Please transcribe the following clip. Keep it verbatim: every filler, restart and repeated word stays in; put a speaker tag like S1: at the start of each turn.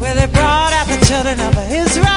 S1: where they brought out the children of Israel.